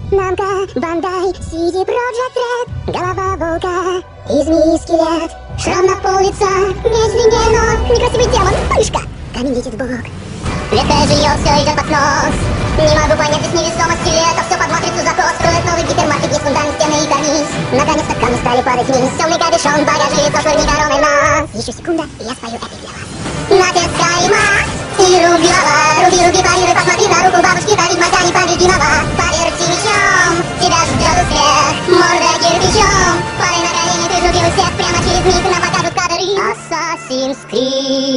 Намка, Бандай, CD Projekt Red, голова волка и змеи-скелет, шрам на пол лица, меч длиннее ног, некрасивый демон, вспышка, камень летит в бок. Редкое жилье все идет под снос. Не могу понять здесь невесомости лета. Все под матрицу запрос. Строят новый гипермаркет, есть фундамент, стены и карниз. Наконец-то камни стали падать вниз. Темный капюшон, багажи, прошлый короной нас. Еще секунда, и я спою эпик для вас. Натискай Макс и руби лава. Руби, руби, парируй, посмотри на руку бабушки. Та ведьмака непобедимого. Поверьте мечом, тебя ждет успех. Морда кирпичом. Падай на колени, ты жуби у всех. Прямо через миг нам покажут кадры. Assassin's Creed.